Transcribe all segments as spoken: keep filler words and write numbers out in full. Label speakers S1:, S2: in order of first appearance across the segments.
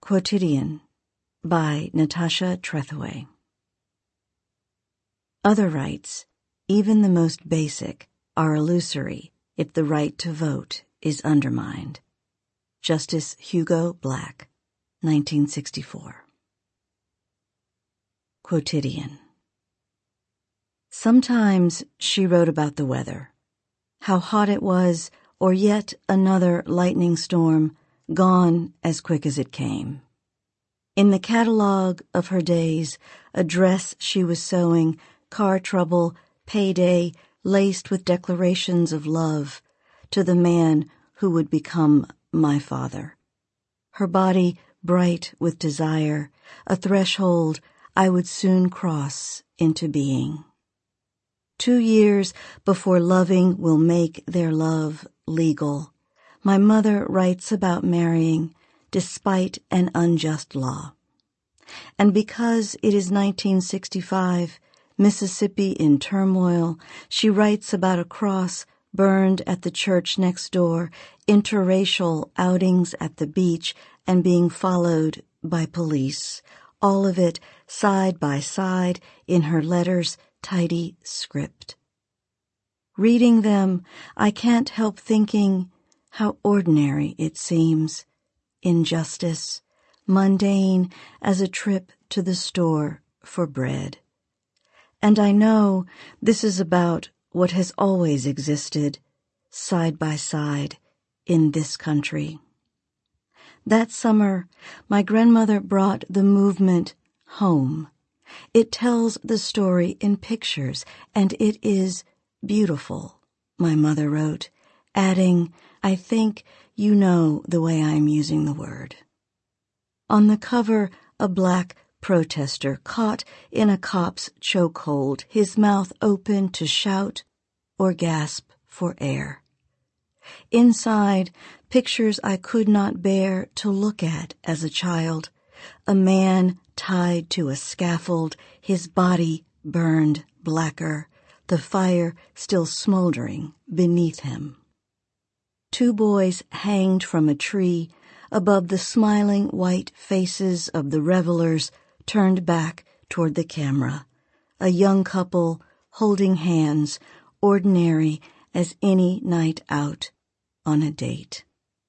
S1: Quotidian by Natasha Trethewey. Other rights, even the most basic, are illusory if the right to vote is undermined. Justice Hugo Black, nineteen sixty-four. Quotidian. Sometimes she wrote about the weather, how hot it was, or yet another lightning storm, gone as quick as it came. In the catalogue of her days, a dress she was sewing, car trouble, payday, laced with declarations of love to the man who would become my father. Her body bright with desire, a threshold I would soon cross into being. Two years before loving will make their love legal, my mother writes about marrying despite an unjust law. And because it is nineteen sixty-five, Mississippi in turmoil, she writes about a cross burned at the church next door, interracial outings at the beach, and being followed by police, all of it side by side in her letters' tidy script. Reading them, I can't help thinking how ordinary it seems, injustice, mundane as a trip to the store for bread. And I know this is about what has always existed, side by side, in this country. That summer, my grandmother brought the movement home. It tells the story in pictures, and it is beautiful, my mother wrote, adding, I think you know the way I am using the word. On the cover, a black protester caught in a cop's chokehold, his mouth open to shout or gasp for air. Inside, pictures I could not bear to look at as a child, a man tied to a scaffold, his body burned blacker, the fire still smoldering beneath him. Two boys hanged from a tree above the smiling white faces of the revelers turned back toward the camera, a young couple holding hands, ordinary as any night out on a date.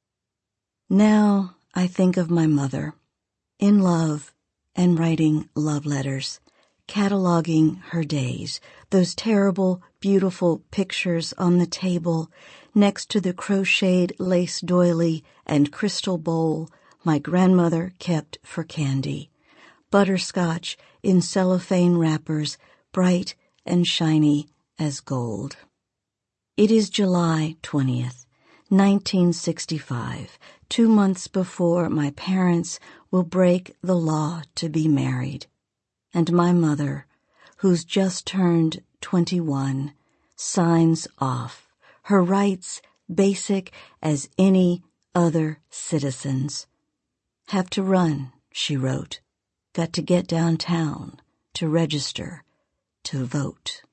S1: Now I think of my mother, in love and writing love letters, cataloging her days, those terrible, beautiful pictures on the table next to the crocheted lace doily and crystal bowl my grandmother kept for candy, butterscotch in cellophane wrappers, bright and shiny as gold. It is July twentieth, nineteen sixty-five, two months before my parents will break the law to be married, and my mother, who's just turned twenty-one, signs off, her rights basic as any other citizen's. Have to run, she wrote. Got to get downtown to register, to vote.